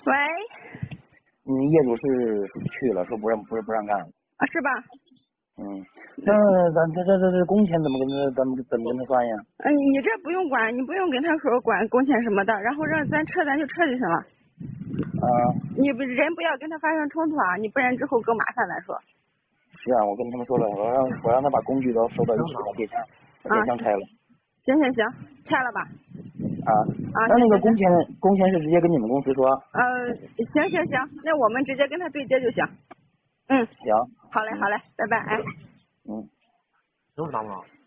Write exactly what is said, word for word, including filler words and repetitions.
喂。 嗯，业主是去了，说不让不是不让干了。 啊，是吧？ 嗯，那咱这这这这工钱怎么跟他怎么怎么跟他算呀？ 嗯，你这不用管，你不用跟他说管工钱什么的，然后让咱撤咱就撤就行了。 啊。 你不人不要跟他发生冲突啊，你不然之后更麻烦。咱说。 是啊，我跟他们说了，我让我让他把工具都收到一起，把电箱把电箱拆了。 行行行，拆了吧。 啊啊， 那那个工钱工钱是直接跟你们公司说？ 呃，行行行，那我们直接跟他对接就行。嗯， 行。 好嘞好嘞，拜拜，哎。 嗯。 都是打不了。